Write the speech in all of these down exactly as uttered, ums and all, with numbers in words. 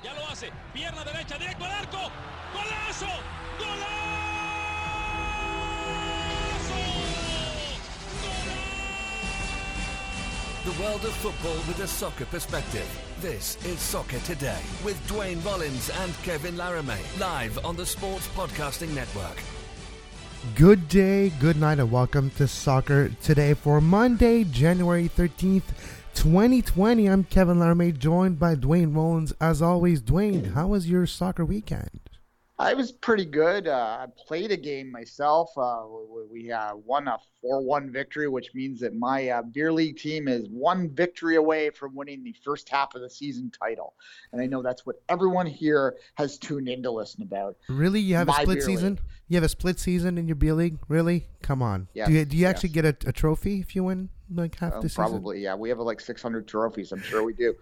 Ya lo hace. Pierna derecha, directo al arco. ¡Golazo! ¡Golazo! The world of football with a soccer perspective. This is Soccer Today with Dwayne Rollins and Kevin Laramie, live on the Sports Podcasting Network. Good day, good night, and welcome to Soccer Today for Monday, January thirteenth, twenty twenty. I'm Kevin Laramie, joined by Dwayne Rollins. As always, Dwayne, how was your soccer weekend? I was pretty good. Uh, I played a game myself. Uh, we uh, won a four one victory, which means that my uh, beer league team is one victory away from winning the first half of the season title. And I know that's what everyone here has tuned in to listen about. Really? You have My a split beer season? league. You have a split season in your beer league? Really? Come on. Yes, do you, do you actually yes. get a, a trophy if you win like half Uh, the season? probably, yeah. We have like six hundred trophies. I'm sure we do.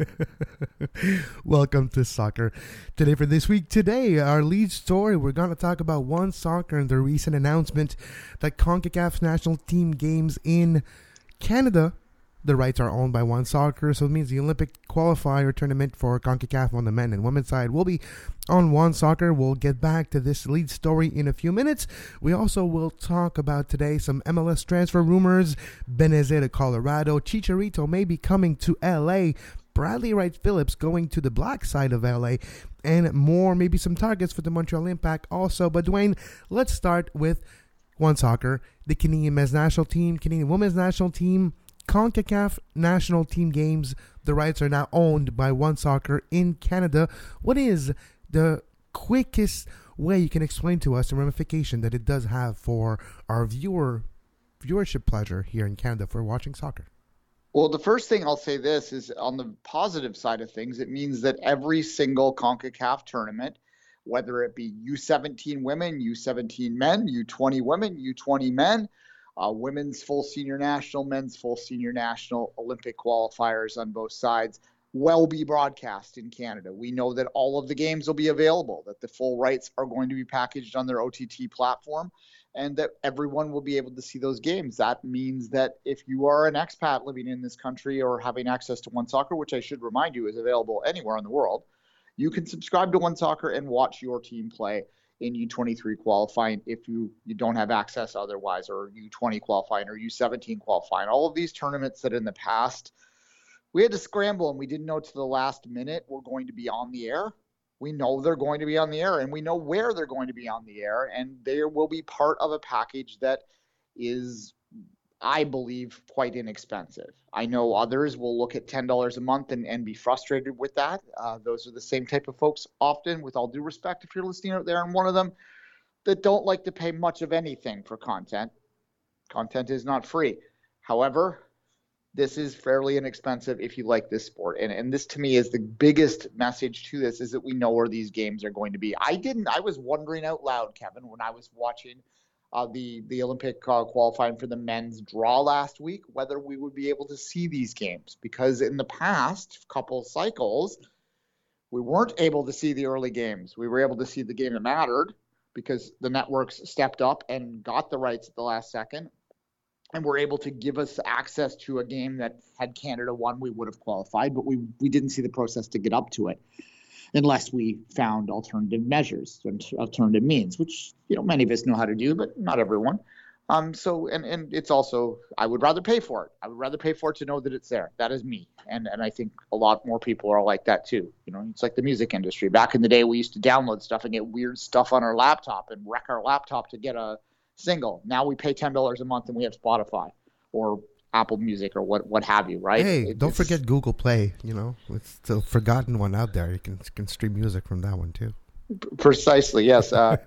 Welcome to Soccer Today for this week. Today, our lead story, we're going to talk about One Soccer and the recent announcement that CONCACAF's national team games in Canada, the rights are owned by One Soccer, so it means the Olympic qualifier tournament for CONCACAF on the men and women's side will be on One Soccer. We'll get back to this lead story in a few minutes. We also will talk about today some M L S transfer rumors. Benezet to Colorado. Chicharito may be coming to L A. Bradley Wright Phillips going to the black side of L A. And more, maybe some targets for the Montreal Impact also. But Dwayne, let's start with One Soccer. The Canadian men's national team, Canadian women's national team, CONCACAF national team games. The rights are now owned by One Soccer in Canada. What is the quickest way you can explain to us the ramification that it does have for our viewer viewership pleasure here in Canada for watching soccer? Well, the first thing I'll say this is on the positive side of things, it means that every single CONCACAF tournament, whether it be U seventeen women, U seventeen men, U twenty women, U twenty men, uh, women's full senior national, men's full senior national, Olympic qualifiers on both sides, will be broadcast in Canada. We know that all of the games will be available, that the full rights are going to be packaged on their O T T platform, and that everyone will be able to see those games. That means that if you are an expat living in this country or having access to One Soccer, which I should remind you is available anywhere in the world, you can subscribe to One Soccer and watch your team play in U twenty-three qualifying if you, you don't have access otherwise, or U twenty qualifying or U seventeen qualifying. All of these tournaments that in the past we had to scramble and we didn't know to the last minute we're going to be on the air. We know they're going to be on the air, and we know where they're going to be on the air, and they will be part of a package that is, I believe, quite inexpensive. I know others will look at ten dollars a month and, and be frustrated with that. Uh, those are the same type of folks often, with all due respect, if you're listening out there and one of them, that don't like to pay much of anything for content. Content is not free. However, this is fairly inexpensive if you like this sport. And and this to me is the biggest message to this, is that we know where these games are going to be. I didn't, I was wondering out loud, Kevin, when I was watching uh, the, the Olympic uh, qualifying for the men's draw last week, whether we would be able to see these games. Because in the past couple cycles, we weren't able to see the early games. We were able to see the game that mattered because the networks stepped up and got the rights at the last second, and were able to give us access to a game that had Canada won, we would have qualified, but we, we didn't see the process to get up to it unless we found alternative measures and alternative means, which, you know, many of us know how to do, but not everyone. Um, so, and, and it's also, I would rather pay for it. I would rather pay for it to know that it's there. That is me. And, and I think a lot more people are like that too. You know, it's like the music industry. Back in the day, we used to download stuff and get weird stuff on our laptop and wreck our laptop to get a single. Now we pay ten dollars a month and we have Spotify or Apple Music or what what have you, right? Hey, it, don't forget Google Play. You know, it's the forgotten one out there. You can can stream music from that one too. Precisely, yes. Uh,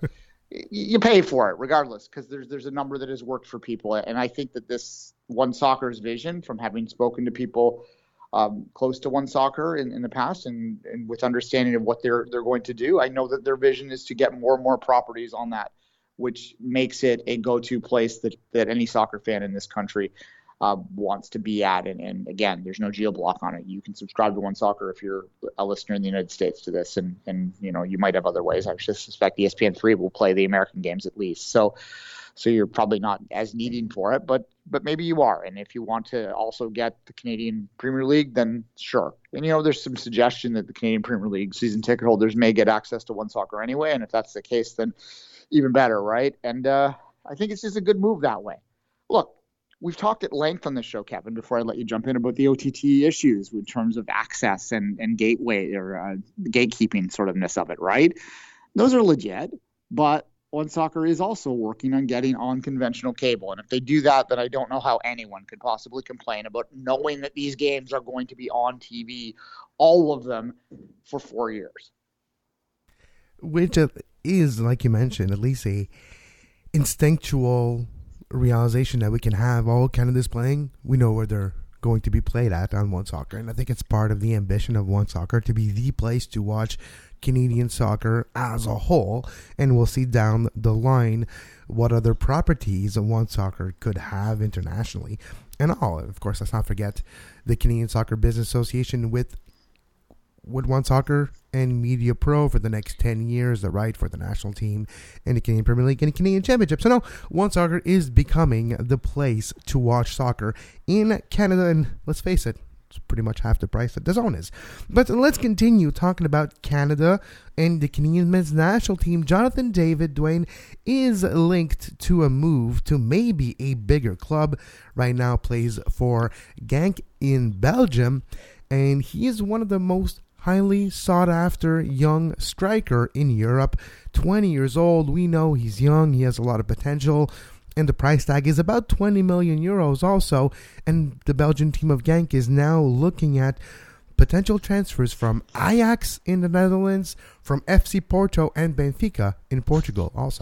you pay for it regardless, because there's there's a number that has worked for people, and I think that this One Soccer's vision, from having spoken to people um, close to One Soccer in, in the past, and, and with understanding of what they're they're going to do, I know that their vision is to get more and more properties on that, which makes it a go-to place that, that any soccer fan in this country uh, wants to be at. And, and again, there's no geo block on it. You can subscribe to One Soccer if you're a listener in the United States to this, and and you know you might have other ways. I just suspect E S P N three will play the American games at least. So. So you're probably not as needing for it, but but maybe you are. And if you want to also get the Canadian Premier League, then sure. And, you know, there's some suggestion that the Canadian Premier League season ticket holders may get access to One Soccer anyway. And if that's the case, then even better, right? And uh, I think it's just a good move that way. Look, we've talked at length on this show, Kevin, before I let you jump in, about the O T T issues in terms of access and, and gateway or uh, gatekeeping sort ofness of it, right? Those are legit, but One Soccer is also working on getting on conventional cable. And if they do that, then I don't know how anyone could possibly complain about knowing that these games are going to be on T V, all of them, for four years. Which is, like you mentioned, at least a instinctual realization that we can have all Canada's playing. We know where they're going to be played at on One Soccer. And I think it's part of the ambition of One Soccer to be the place to watch Canadian soccer as a whole, and we'll see down the line what other properties One Soccer could have internationally. And all, of course, let's not forget the Canadian Soccer Business Association with with One Soccer and Media Pro for the next ten years, the right for the national team and the Canadian Premier League and the Canadian Championship. So now One Soccer is becoming the place to watch soccer in Canada, and let's face it, it's pretty much half the price that D A Z N is. But let's continue talking about Canada and the Canadian men's national team. Jonathan David, Dwayne, is linked to a move to maybe a bigger club. Right now plays for Genk in Belgium, and he is one of the most highly sought-after young striker in Europe. twenty years old. We know he's young. He has a lot of potential. And the price tag is about twenty million euros also. And the Belgian team of Genk is now looking at potential transfers from Ajax in the Netherlands, from F C Porto, and Benfica in Portugal also.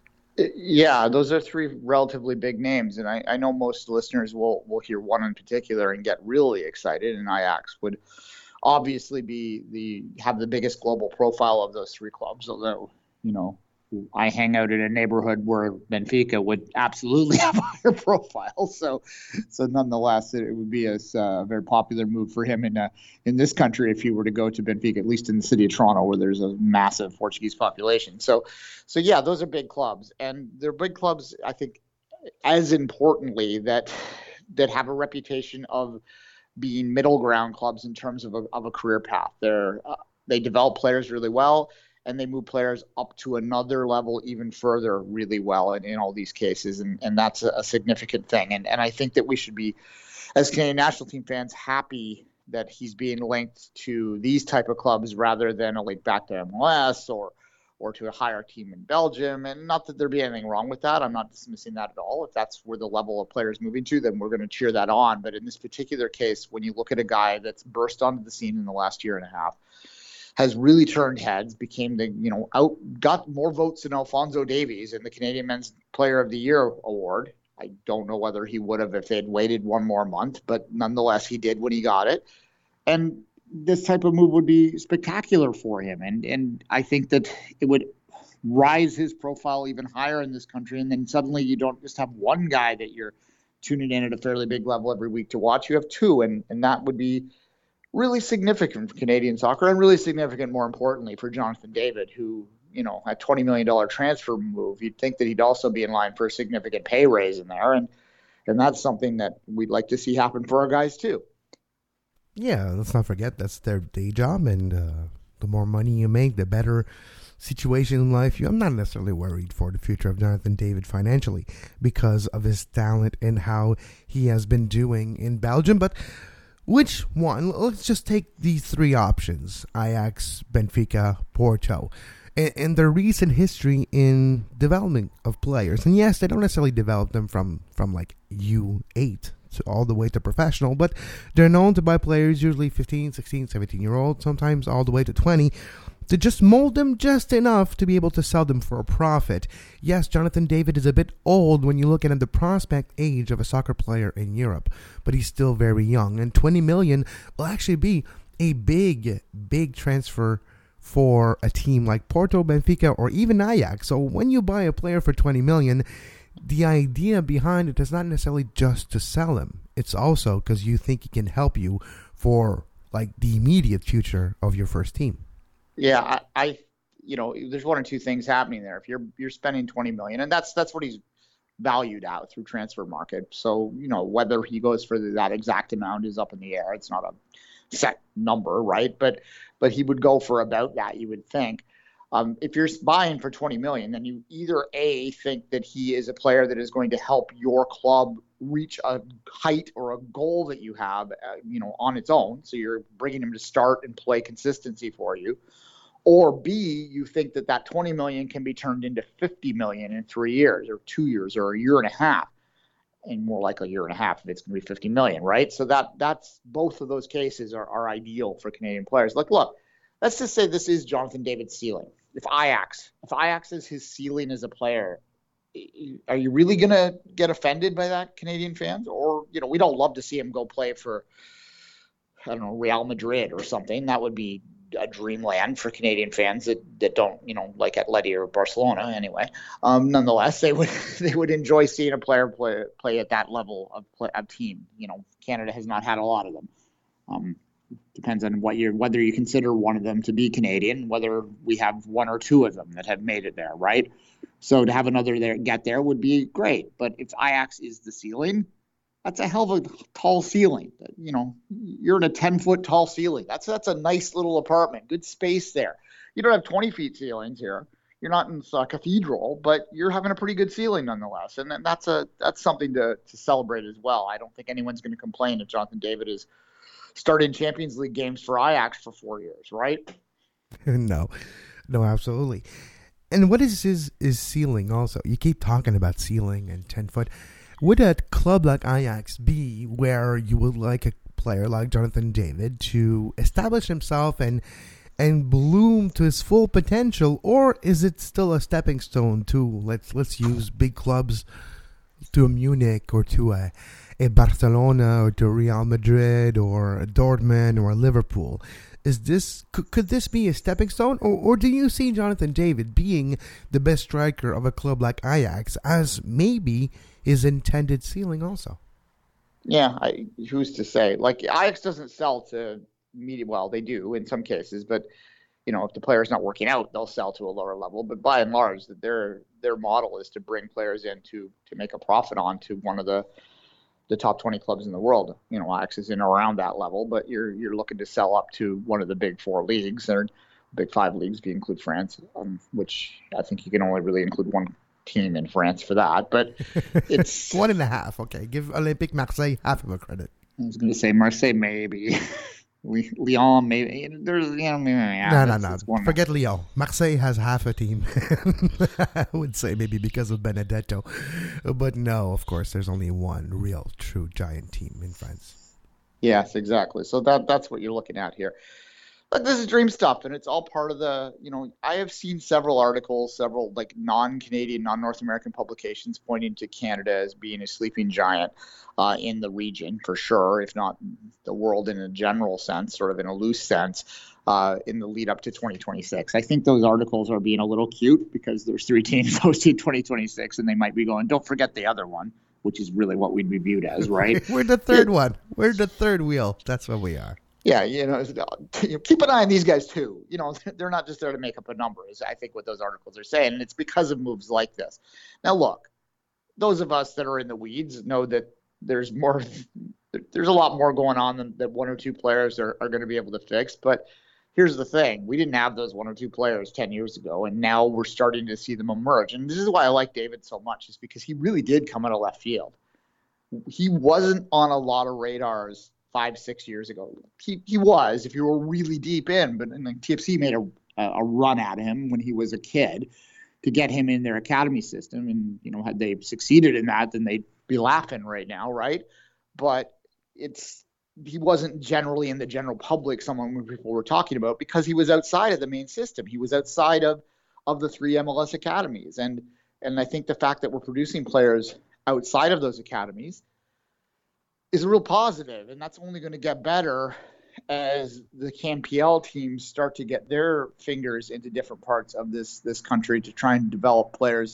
Yeah, those are three relatively big names. And I, I know most listeners will, will hear one in particular and get really excited. And Ajax would obviously be the have the biggest global profile of those three clubs, although, you know, I hang out in a neighborhood where Benfica would absolutely have a higher profile. So, so nonetheless, it would be a uh, very popular move for him in uh, in this country if he were to go to Benfica, at least in the city of Toronto, where there's a massive Portuguese population. So, so yeah, those are big clubs, and they're big clubs, I think, as importantly, that that have a reputation of being middle ground clubs in terms of a, of a career path. They're uh, they develop players really well, and they move players up to another level even further really well in, in all these cases. And, and that's a, a significant thing. And, and I think that we should be, as Canadian national team fans, happy that he's being linked to these type of clubs rather than a link back to M L S or or to a higher team in Belgium. And not that there'd be anything wrong with that. I'm not dismissing that at all. If that's where the level of players moving to, then we're going to cheer that on. But in this particular case, when you look at a guy that's burst onto the scene in the last year and a half, has really turned heads, became the, you know, out, got more votes than Alphonso Davies in the Canadian Men's Player of the Year award. I don't know whether he would have if they'd waited one more month, but nonetheless, he did when he got it. And this type of move would be spectacular for him. And, and I think that it would rise his profile even higher in this country. And then suddenly you don't just have one guy that you're tuning in at a fairly big level every week to watch. You have two, and, and that would be really significant for Canadian soccer, and really significant, more importantly, for Jonathan David, who, you know, a twenty million dollars transfer move, you'd think that he'd also be in line for a significant pay raise in there. And, and that's something that we'd like to see happen for our guys too. Yeah, let's not forget that's their day job, and uh, the more money you make, the better situation in life. I'm not necessarily worried for the future of Jonathan David financially because of his talent and how he has been doing in Belgium. But which one? Let's just take these three options: Ajax, Benfica, Porto, and, and their recent history in development of players. And yes, they don't necessarily develop them from, from like U eight to all the way to professional, but they're known to buy players, usually fifteen, sixteen, seventeen year old, sometimes all the way to twenty, to just mold them just enough to be able to sell them for a profit. Yes, Jonathan David is a bit old when you look at the prospect age of a soccer player in Europe, but he's still very young, and twenty million will actually be a big, big transfer for a team like Porto, Benfica, or even Ajax. So when you buy a player for twenty million, the idea behind it is not necessarily just to sell him. It's also because you think he can help you for like the immediate future of your first team. Yeah, I, I you know, there's one or two things happening there. If you're you're spending twenty million dollars, and that's that's what he's valued out through transfer market. So, you know, whether he goes for that exact amount is up in the air. It's not a set number, right? But but he would go for about that, you would think. Um, if you're buying for twenty million dollars, then you either A, think that he is a player that is going to help your club reach a height or a goal that you have, uh, you know, on its own. So you're bringing him to start and play consistency for you. Or B, you think that that twenty million dollars can be turned into fifty million dollars in three years or two years or a year and a half, and more like a year and a half if it's going to be fifty million dollars, right? So that that's both of those cases are, are ideal for Canadian players. Like, look, let's just say this is Jonathan David's ceiling. If Ajax, if Ajax is his ceiling as a player, are you really going to get offended by that, Canadian fans? Or, you know, we don't love to see him go play for, I don't know, Real Madrid or something. That would be a dreamland for Canadian fans that, that don't, you know, like Atleti or Barcelona anyway. Um, nonetheless, they would they would enjoy seeing a player play play at that level of play, of team. You know, Canada has not had a lot of them. Um, depends on what you're, whether you consider one of them to be Canadian, whether we have one or two of them that have made it there, right? So to have another there get there would be great. But if Ajax is the ceiling, that's a hell of a tall ceiling. You know, you're in a ten foot tall ceiling. That's that's a nice little apartment, good space there. You don't have twenty feet ceilings here. You're not in a cathedral, but you're having a pretty good ceiling nonetheless. And that's a that's something to to celebrate as well. I don't think anyone's going to complain if Jonathan David is starting Champions League games for Ajax for four years, right? no, no, absolutely. And what is his, his ceiling also? You keep talking about ceiling and ten foot. Would a club like Ajax be where you would like a player like Jonathan David to establish himself and and bloom to his full potential, or is it still a stepping stone to let's let's use big clubs, to a Munich or to a, a Barcelona or to Real Madrid or a Dortmund or a Liverpool? Is this could, could this be a stepping stone, or, or do you see Jonathan David being the best striker of a club like Ajax as maybe his intended ceiling also? Yeah, I, who's to say? Like, Ajax doesn't sell to media. Well, they do in some cases, but you know, if the player's not working out, they'll sell to a lower level. But by and large, their their model is to bring players in to to make a profit on to one of the the top twenty clubs in the world. You know, Ajax is in around that level, but you're you're looking to sell up to one of the big four leagues or big five leagues if you include France, um, which I think you can only really include one team in France for that. But it's one and a half. Okay, give Olympique Marseille half of a credit. I was going to say Marseille maybe. We, Lyon, maybe. There's, you know, yeah, no, no, no. Forget Lyon. Marseille has half a team. I would say maybe because of Benedetto. But no, of course, there's only one real, true giant team in France. Yes, exactly. So that that's what you're looking at here. But this is dream stuff, and it's all part of the, you know, I have seen several articles, several like non-Canadian, non-North American publications pointing to Canada as being a sleeping giant uh, in the region for sure, if not the world in a general sense, sort of in a loose sense, uh, in the lead up to twenty twenty-six. I think those articles are being a little cute because there's three teams hosting twenty twenty-six, and they might be going, don't forget the other one, which is really what we'd be viewed as, right? We're the third yeah. one. We're the third wheel. That's what we are. Yeah, you know, keep an eye on these guys too. You know, they're not just there to make up a number, is I think what those articles are saying, and it's because of moves like this. Now, look, those of us that are in the weeds know that there's more, there's a lot more going on than that one or two players are, are going to be able to fix. But here's the thing: we didn't have those one or two players ten years ago, and now we're starting to see them emerge. And this is why I like David so much, is because he really did come out of left field. He wasn't on a lot of radars five, six years ago. He he was, if you were really deep in, but and like T F C made a a run at him when he was a kid to get him in their academy system. And, you know, had they succeeded in that, then they'd be laughing right now, right? But it's he wasn't generally in the general public, someone people were talking about, because he was outside of the main system. He was outside of of the three M L S academies. And and I think the fact that we're producing players outside of those academies is a real positive, and that's only going to get better as the C A M P L teams start to get their fingers into different parts of this this country to try and develop players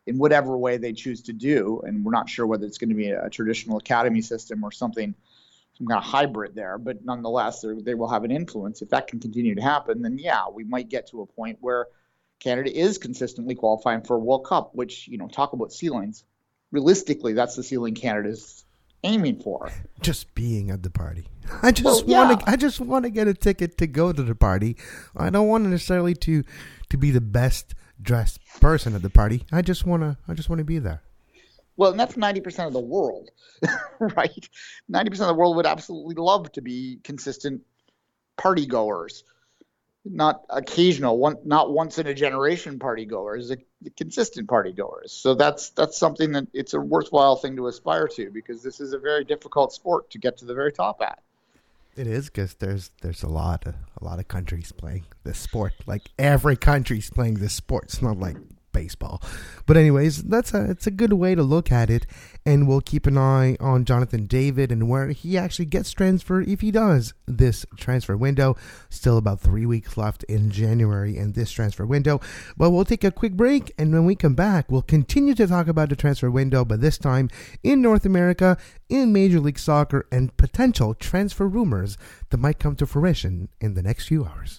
in whatever way they choose to do. And we're not sure whether it's going to be a, a traditional academy system or something, some kind of hybrid there. But nonetheless, they will have an influence. If that can continue to happen, then yeah, we might get to a point where Canada is consistently qualifying for a World Cup, which, you know, talk about ceilings. Realistically, that's the ceiling Canada's aiming for. Just being at the party. I just Well, yeah. want to. I just want to get a ticket to go to the party. I don't want necessarily to to be the best dressed person at the party. I just want to. I just want to be there. Well, and that's ninety percent of the world, right? ninety percent of the world would absolutely love to be consistent party goers, not occasional, one, not once in a generation party goers, a, consistent party goers. So that's that's something that it's a worthwhile thing to aspire to, because this is a very difficult sport to get to the very top at. It is, because there's there's a lot of a lot of countries playing this sport. Like every country's playing this sport. It's not like baseball. But anyways, that's a it's a good way to look at it, and we'll keep an eye on Jonathan David and where he actually gets transferred, if he does, this transfer window. Still about three weeks left in January in this transfer window. But we'll take a quick break, and when we come back, we'll continue to talk about the transfer window, but this time in North America, in Major League Soccer, and potential transfer rumors that might come to fruition in the next few hours.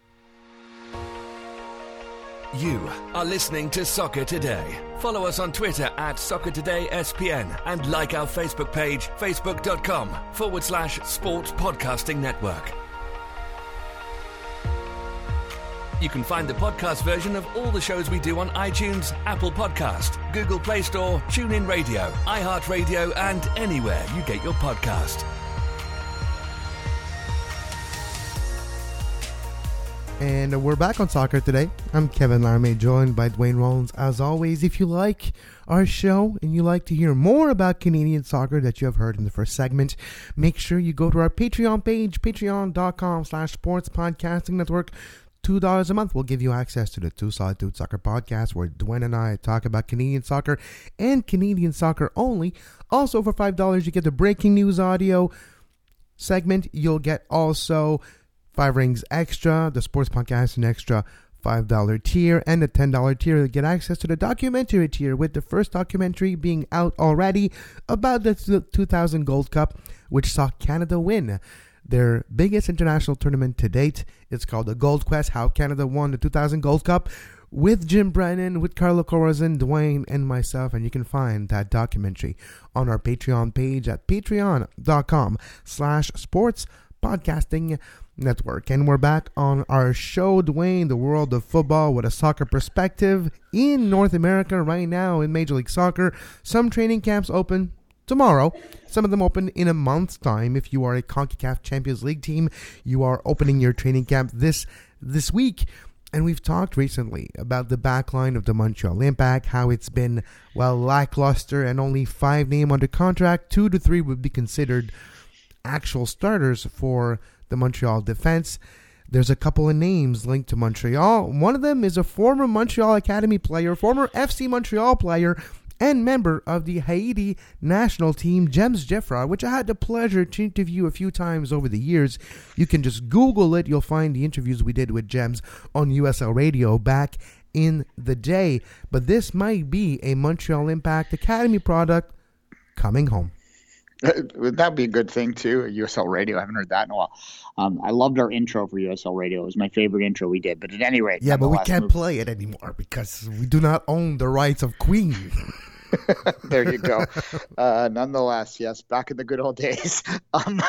You are listening to Soccer Today. Follow us on Twitter at Soccer Today S P N and like our Facebook page, facebook.com forward slash Sports Podcasting Network. You can find the podcast version of all the shows we do on iTunes, Apple Podcast, Google Play Store, TuneIn Radio, iHeartRadio, and anywhere you get your podcast. And we're back on Soccer Today. I'm Kevin Laramie, joined by Dwayne Rollins. As always, if you like our show and you like to hear more about Canadian soccer that you have heard in the first segment, make sure you go to our Patreon page, patreon.com slash sports podcasting network. two dollars a month will give you access to the Two Solid Dude Soccer podcast, where Dwayne and I talk about Canadian soccer and Canadian soccer only. Also, for five dollars, you get the breaking news audio segment. You'll get also Five Rings Extra, the Sports Podcast, an extra five dollars tier, and the ten dollars tier to get access to the documentary tier, with the first documentary being out already about the two thousand Gold Cup, which saw Canada win their biggest international tournament to date. It's called the Gold Quest, How Canada Won the two thousand Gold Cup, with Jim Brennan, with Carlo Corazon, Dwayne, and myself. And you can find that documentary on our Patreon page at patreon.com slash sports podcasting network. And we're back on our show, Dwayne, the world of football with a soccer perspective in North America right now in Major League Soccer. Some training camps open tomorrow. Some of them open in a month's time. If you are a CONCACAF Champions League team, you are opening your training camp this this week. And we've talked recently about the backline of the Montreal Impact, how it's been, well, lackluster, and only five named under contract. Two to three would be considered actual starters for the Montreal defense. There's a couple of names linked to Montreal. One of them is a former Montreal Academy player, former F C Montreal player, and member of the Haiti national team, James Jeffra, which I had the pleasure to interview a few times over the years. You can just Google it. You'll find the interviews we did with James on U S L Radio back in the day. But this might be a Montreal Impact Academy product coming home. Would that be a good thing too? U S L Radio. I haven't heard that in a while. Um, I loved our intro for U S L Radio. It was my favorite intro we did. But at any rate, yeah, but we can't move. play it anymore because we do not own the rights of Queen. There you go. Uh, nonetheless, yes, back in the good old days. Um,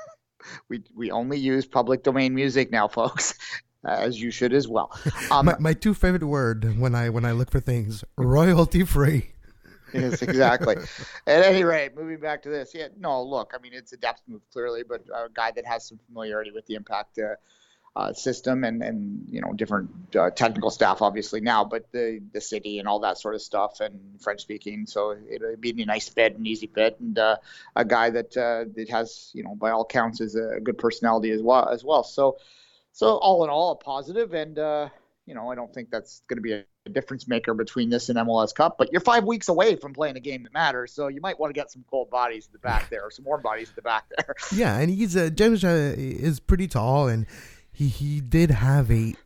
we we only use public domain music now, folks, as you should as well. Um, my, my two favorite word when I when I look for things: royalty free. Yes, exactly. At any rate, moving back to this, yeah, no, look, I mean, it's a depth move clearly, but a guy that has some familiarity with the Impact uh, uh, system and, and, you know, different uh, technical staff, obviously now, but the the city and all that sort of stuff, and French speaking. So it'll be a nice fit, an easy fit, and uh, a guy that uh, that has, you know, by all counts, is a good personality as well. As well. So, so all in all, a positive, and uh, you know, I don't think that's going to be a difference maker between this and M L S Cup, but you're five weeks away from playing a game that matters, so you might want to get some cold bodies at the back there, or some warm bodies at the back there. Yeah, and he's uh, James uh, is pretty tall, and he he did have a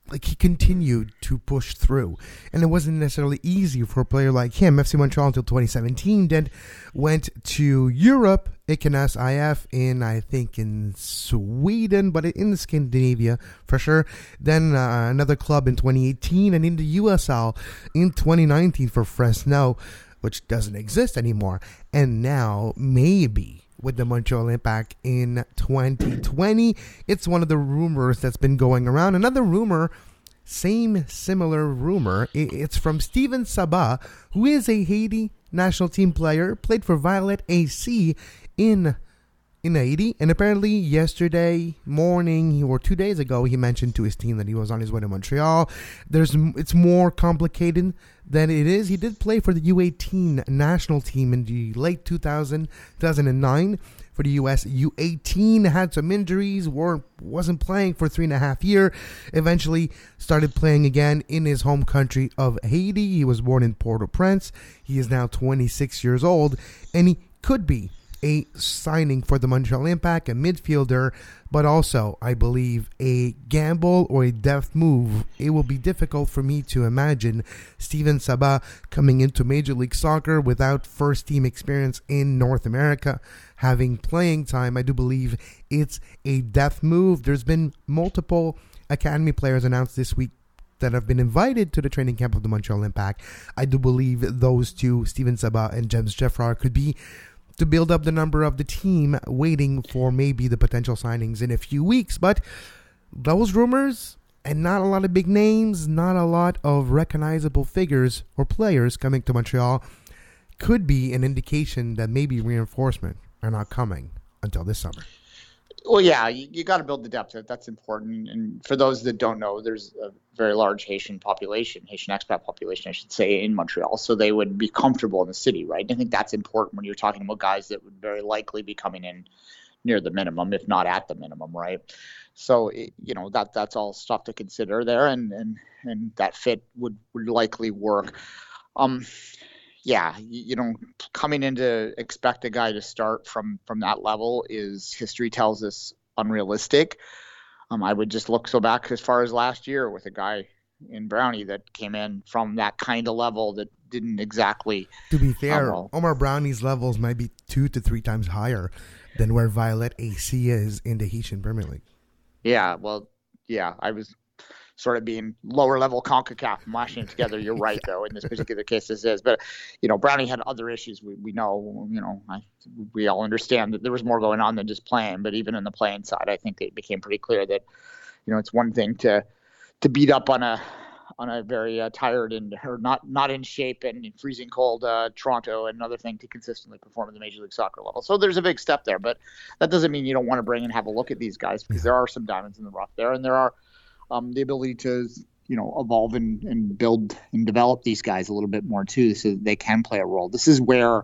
like he continued to push through, and it wasn't necessarily easy for a player like him. F C Montreal until twenty seventeen, then went to Europe, Ikenas I F in I think in Sweden, but in the Scandinavia for sure. Then uh, another club in twenty eighteen, and in the U S L in twenty nineteen for Fresno, which doesn't exist anymore, and now maybe with the Montreal Impact in twenty twenty. It's one of the rumors that's been going around. Another rumor, same similar rumor, it's from Steven Sabah, who is a Haiti national team player, played for Violet A C in in Haiti, and apparently yesterday morning or two days ago he mentioned to his team that he was on his way to Montreal. There's it's more complicated than it is. He did play for the U eighteen national team in the late two thousand, two thousand nine for the U S U eighteen, had some injuries, were, wasn't playing for three and a half years, eventually started playing again in his home country of Haiti. He was born in Port-au-Prince. He is now twenty-six years old, and he could be a signing for the Montreal Impact, a midfielder, but also, I believe, a gamble or a depth move. It will be difficult for me to imagine Steven Sabah coming into Major League Soccer without first-team experience in North America, having playing time. I do believe it's a depth move. There's been multiple academy players announced this week that have been invited to the training camp of the Montreal Impact. I do believe those two, Steven Sabah and James Jeffrard, could be to build up the number of the team waiting for maybe the potential signings in a few weeks. But those rumors, and not a lot of big names, not a lot of recognizable figures or players coming to Montreal, could be an indication that maybe reinforcement are not coming until this summer. Well, yeah, you, you got to build the depth. That's important. And for those that don't know, there's a very large Haitian population, Haitian expat population, I should say, in Montreal. So they would be comfortable in the city, right? And I think that's important when you're talking about guys that would very likely be coming in near the minimum, if not at the minimum, right? So, it, you know, that that's all stuff to consider there, and and, and that fit would, would likely work. Um, yeah, you, you know, coming in to expect a guy to start from, from that level is, history tells us, unrealistic. Um, I would just look so back as far as last year with a guy in Brownie that came in from that kind of level that didn't exactly. To be fair, um, Omar Brownie's levels might be two to three times higher than where Violet A C is in the Haitian Premier League. Yeah, well, yeah, I was sort of being lower level CONCACAF and mashing it together. You're right, though, in this particular case, this is. But, you know, Brownie had other issues. We we know, you know, I, we all understand that there was more going on than just playing. But even in the playing side, I think it became pretty clear that, you know, it's one thing to to beat up on a on a very uh, tired and or not not in shape and in freezing cold uh, Toronto, and another thing to consistently perform at the Major League Soccer level. So there's a big step there, but that doesn't mean you don't want to bring and have a look at these guys, because there are some diamonds in the rough there, and there are um, the ability to, you know, evolve and, and build and develop these guys a little bit more too, so they can play a role. This is where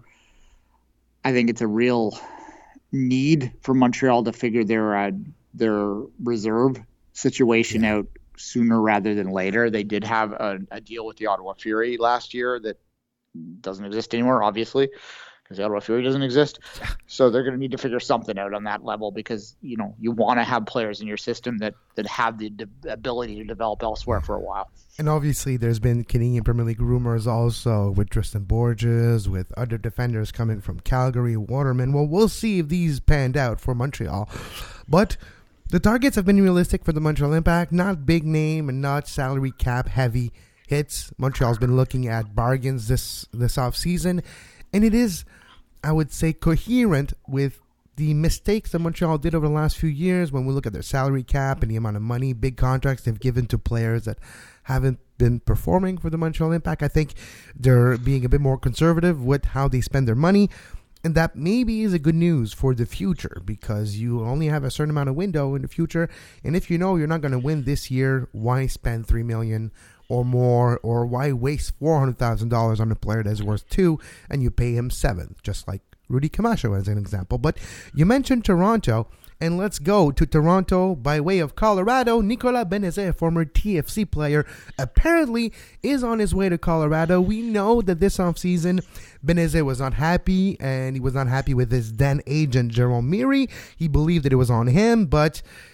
I think it's a real need for Montreal to figure their uh, their reserve situation yeah. out sooner rather than later. They did have a, a deal with the Ottawa Fury last year that doesn't exist anymore, obviously, because the Ottawa Fury doesn't exist. So they're going to need to figure something out on that level, because, you know, you want to have players in your system that, that have the de- ability to develop elsewhere for a while. And obviously there's been Canadian Premier League rumors also with Tristan Borges, with other defenders coming from Calgary, Waterman. Well, we'll see if these panned out for Montreal. But the targets have been realistic for the Montreal Impact, not big name and not salary cap heavy hits. Montreal's been looking at bargains this this offseason, and it is, I would say, coherent with the mistakes that Montreal did over the last few years when we look at their salary cap and the amount of money, big contracts they've given to players that haven't been performing for the Montreal Impact. I think they're being a bit more conservative with how they spend their money. And that maybe is a good news for the future, because you only have a certain amount of window in the future. And if you know you're not going to win this year, why spend three million dollars or more? Or why waste four hundred thousand dollars on a player that's worth two and you pay him seven, just like Rudy Camacho as an example. But you mentioned Toronto, and let's go to Toronto by way of Colorado. Nicolas Benezet, a former T F C player, apparently is on his way to Colorado. We know that this offseason, Benezet was not happy, and he was not happy with his then agent, Jerome Miri. He believed that it was on him, but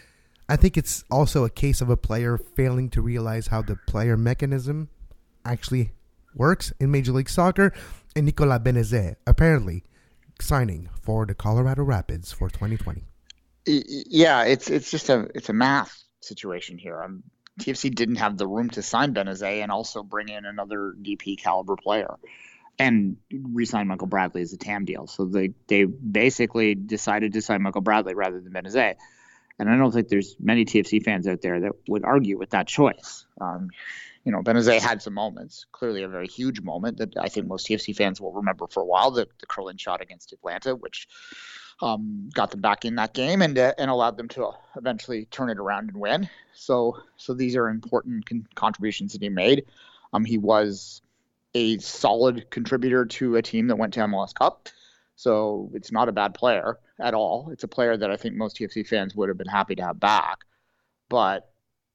I think it's also a case of a player failing to realize how the player mechanism actually works in Major League Soccer, and Nicolas Benezet apparently signing for the Colorado Rapids for twenty twenty. Yeah, it's it's just a it's a math situation here. Um, T F C didn't have the room to sign Benezet and also bring in another D P caliber player and re-sign Michael Bradley as a T A M deal. So they they basically decided to sign Michael Bradley rather than Benezet. And I don't think there's many T F C fans out there that would argue with that choice. Um, you know, Benezet had some moments, clearly a very huge moment that I think most T F C fans will remember for a while, the, the curling shot against Atlanta, which um, got them back in that game and uh, and allowed them to eventually turn it around and win. So so these are important con- contributions that he made. Um, he was a solid contributor to a team that went to M L S Cup. So it's not a bad player at all. It's a player that I think most T F C fans would have been happy to have back. But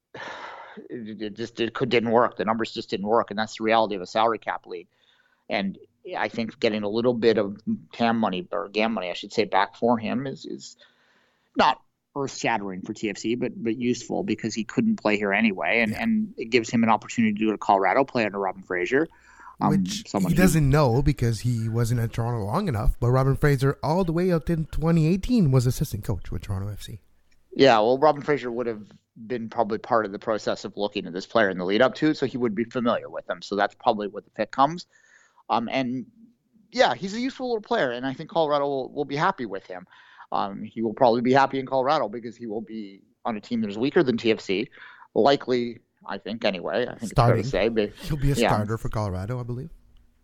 it, it just it could, didn't work. The numbers just didn't work. And that's the reality of a salary cap league. And I think getting a little bit of T A M money, or G A M money, I should say, back for him is, is not earth-shattering for T F C, but but useful because he couldn't play here anyway. And, yeah. and it gives him an opportunity to go to Colorado, play under Robin Fraser. Um, Which he doesn't who, know because he wasn't at Toronto long enough. But Robin Fraser, all the way up in twenty eighteen, was assistant coach with Toronto F C. Yeah, well, Robin Fraser would have been probably part of the process of looking at this player in the lead up to it, so he would be familiar with them. So that's probably where the fit comes. Um, and yeah, he's a useful little player, and I think Colorado will, will be happy with him. Um, he will probably be happy in Colorado because he will be on a team that is weaker than T F C, likely. I think anyway. I think Starting. It's fair to say. But, he'll be a yeah. starter for Colorado, I believe.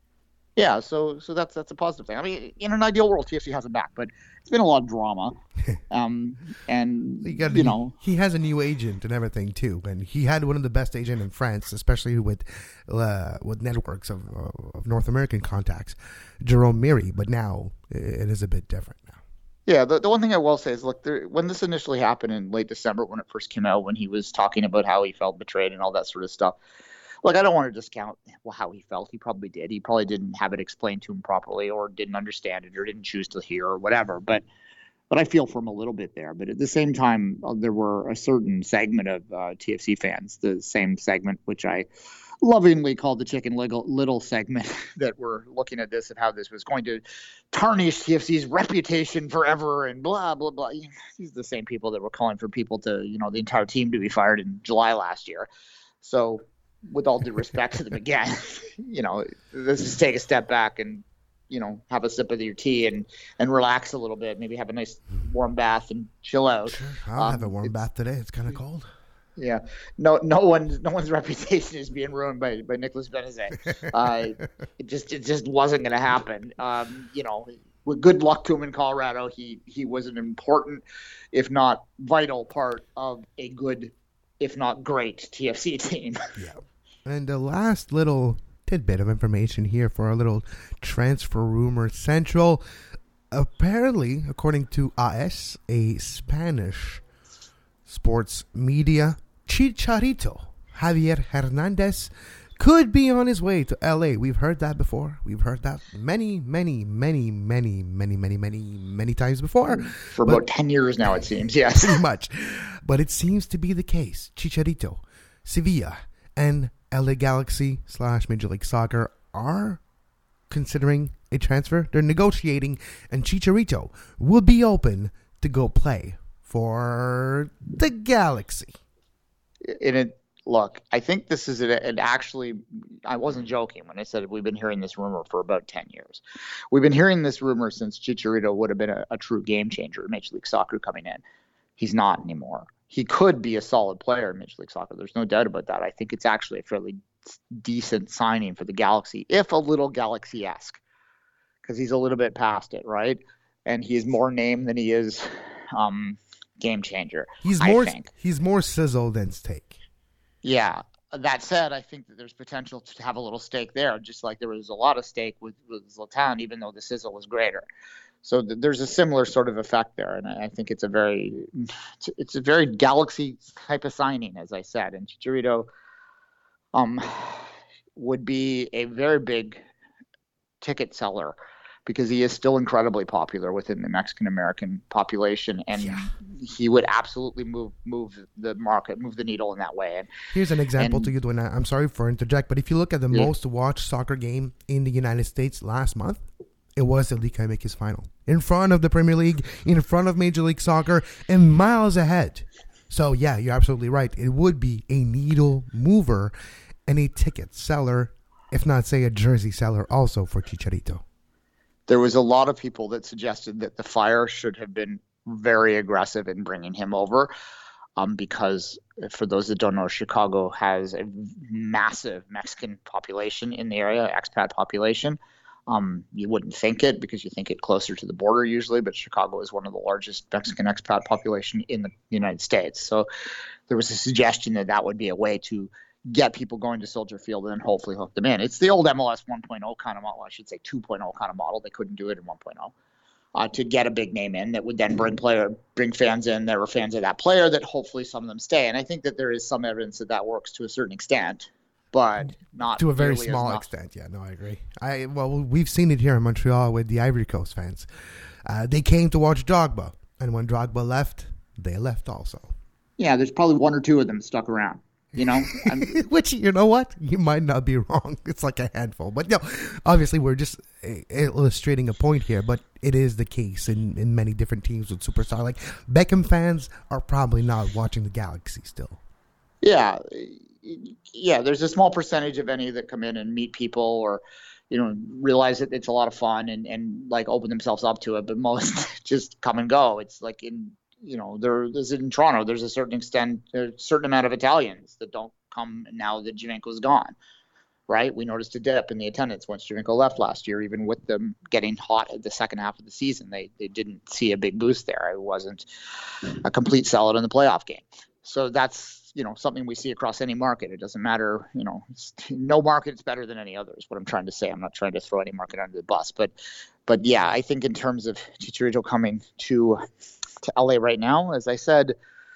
Yeah, so so that's that's a positive thing. I mean, in an ideal world, T F C has him back, but it's been a lot of drama. Um, and you, got, you know, he, he has a new agent and everything too, and he had one of the best agents in France, especially with uh, with networks of uh, of North American contacts, Jerome Miri. But now it is a bit different now. Yeah, the, the one thing I will say is, look, there, when this initially happened in late December, when it first came out, when he was talking about how he felt betrayed and all that sort of stuff, look, I don't want to discount well, how he felt. He probably did. He probably didn't have it explained to him properly, or didn't understand it, or didn't choose to hear, or whatever. But but I feel for him a little bit there. But at the same time, uh, there were a certain segment of uh, T F C fans, the same segment which I lovingly called the Chicken Little, little segment, that were looking at this and how this was going to tarnish T F C's reputation forever and blah, blah, blah. These are the same people that were calling for people to, you know, the entire team to be fired in July last year. So with all due respect to them again, you know, let's just take a step back and, you know, have a sip of your tea and, and relax a little bit. Maybe have a nice warm bath and chill out. Sure. I'll um, have a warm bath today. It's kind of cold. Yeah, no, no one's no one's reputation is being ruined by by Nicolas Benezet. Uh, it just it just wasn't going to happen. Um, you know, with good luck to him in Colorado, he he was an important, if not vital, part of a good, if not great, T F C team. Yeah. And the last little tidbit of information here for our little transfer rumor central. Apparently, according to A S, a Spanish sports media, Chicharito Javier Hernandez could be on his way to L A. We've heard that before. We've heard that many, many, many, many, many, many, many, many times before. For but, about ten years now, it seems, yes. Pretty much. But it seems to be the case. Chicharito, Sevilla, and L A Galaxy slash Major League Soccer are considering a transfer. They're negotiating, and Chicharito will be open to go play for the Galaxy. And it, look, I think this is an, an actually, I wasn't joking when I said we've been hearing this rumor for about ten years. We've been hearing this rumor since Chicharito would have been a, a true game changer in Major League Soccer coming in. He's not anymore. He could be a solid player in Major League Soccer. There's no doubt about that. I think it's actually a fairly decent signing for the Galaxy, if a little Galaxy-esque, because he's a little bit past it, right? And he's more name than he is um, game changer. He's more. I think. He's more sizzle than steak. Yeah. That said, I think that there's potential to have a little steak there, just like there was a lot of steak with, with Zlatan, even though the sizzle was greater. So th- there's a similar sort of effect there, and I, I think it's a very, it's, it's a very Galaxy type of signing, as I said. And Chicharito, um, would be a very big ticket seller, because he is still incredibly popular within the Mexican American population, and yeah. he would absolutely move move the market, move the needle in that way. And here's an example and, to you, Dwayne. I'm sorry for interject, but if you look at the yeah. most watched soccer game in the United States last month, it was the Liga M X final, in front of the Premier League, in front of Major League Soccer, and miles ahead. So yeah, you're absolutely right. It would be a needle mover and a ticket seller, if not say a jersey seller, also for Chicharito. There was a lot of people that suggested that the Fire should have been very aggressive in bringing him over, um, because for those that don't know, Chicago has a massive Mexican population in the area, expat population. Um, you wouldn't think it because you think it closer to the border usually, but Chicago is one of the largest Mexican expat population in the United States. So there was a suggestion that that would be a way to get people going to Soldier Field and then hopefully hook them in. It's the old M L S one point oh kind of model, I should say two point oh kind of model. They couldn't do it in one point oh. Uh, to get a big name in that would then bring player, bring fans in that were fans of that player, that hopefully some of them stay. And I think that there is some evidence that that works to a certain extent, but not to a very small extent. Yeah, no, I agree. I well, we've seen it here in Montreal with the Ivory Coast fans. Uh, they came to watch Drogba, and when Drogba left, they left also. Yeah, there's probably one or two of them stuck around. You know, which, you know what, you might not be wrong. It's like a handful, but no, obviously we're just illustrating a point here. But it is the case in, in many different teams with superstar. Like Beckham fans are probably not watching the Galaxy still. Yeah, yeah. There's a small percentage of any that come in and meet people, or you know, realize that it's a lot of fun and and like open themselves up to it. But most just come and go. It's like in. You know, there, there's in Toronto, there's a certain extent, a certain amount of Italians that don't come now that Giovinco's gone, right? We noticed a dip in the attendance once Giovinco left last year, even with them getting hot at the second half of the season. They they didn't see a big boost there. It wasn't a complete sellout in the playoff game. So that's, you know, something we see across any market. It doesn't matter, you know, no market is better than any other is what I'm trying to say. I'm not trying to throw any market under the bus. But, but yeah, I think in terms of Chicharito coming to to L A right now, as I said,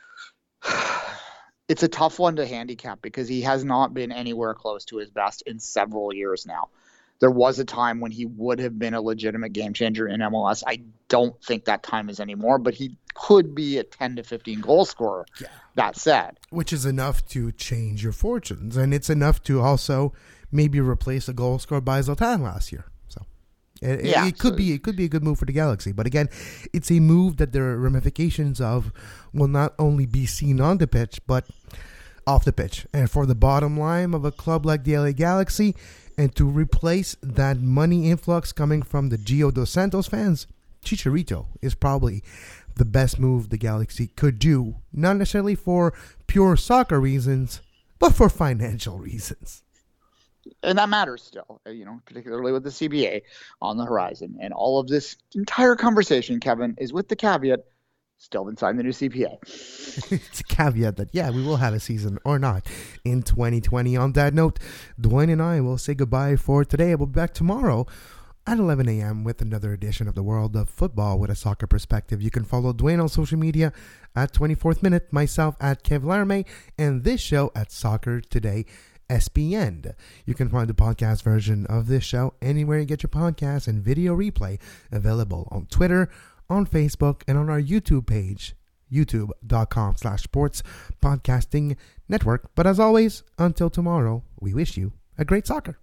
it's a tough one to handicap because he has not been anywhere close to his best in several years now. There was a time when he would have been a legitimate game changer in M L S. I don't think that time is anymore, but he could be a ten to fifteen goal scorer. Yeah. That said. Which is enough to change your fortunes, and it's enough to also maybe replace a goal scored by Zlatan last year. It, yeah, it could so, be it could be a good move for the Galaxy, but again, it's a move that the ramifications of will not only be seen on the pitch but off the pitch. And for the bottom line of a club like the L A Galaxy, and to replace that money influx coming from the Gio Dos Santos fans, Chicharito is probably the best move the Galaxy could do, not necessarily for pure soccer reasons, but for financial reasons. And that matters still, you know, particularly with the C B A on the horizon. And all of this entire conversation, Kevin, is with the caveat, still inside the new C P A. It's a caveat that, yeah, we will have a season or not in twenty twenty. On that note, Dwayne and I will say goodbye for today. We'll be back tomorrow at eleven a.m. with another edition of the World of Football with a Soccer Perspective. You can follow Dwayne on social media at twenty-fourth Minute, myself at Kev Larme, and this show at Soccer Today S P N. You can find the podcast version of this show anywhere you get your podcasts, and video replay available on Twitter, on Facebook, and on our YouTube page, youtube.com slash sports podcasting network. But as always, until tomorrow, we wish you a great soccer.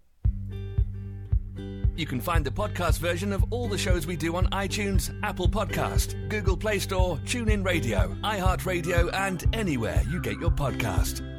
You can find the podcast version of all the shows we do on iTunes, Apple Podcast, Google Play Store, TuneIn Radio, iHeartRadio, and anywhere you get your podcast.